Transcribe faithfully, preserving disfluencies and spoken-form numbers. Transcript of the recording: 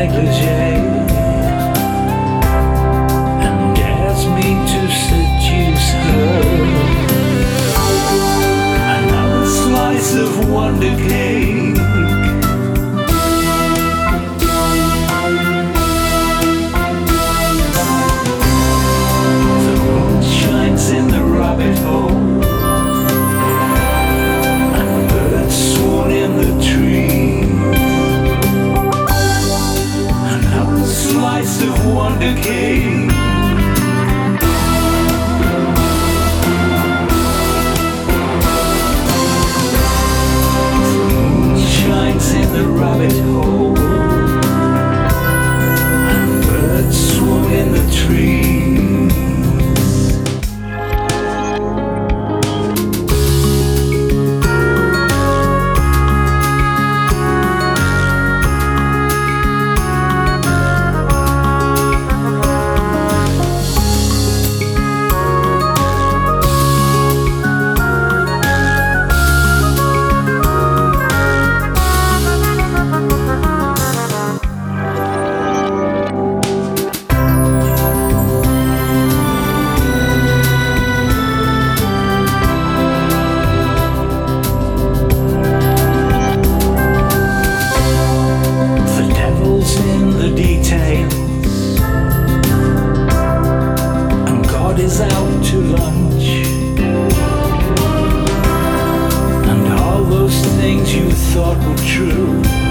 negligee and dares me to seduce her. Another slice of wonder cake. The moon shines in the rabbit hole, and birds swan in the trees. Another slice of wonder cake. In the rabbit hole, and birds swan in the trees. Is out to lunch, and all those things you thought were true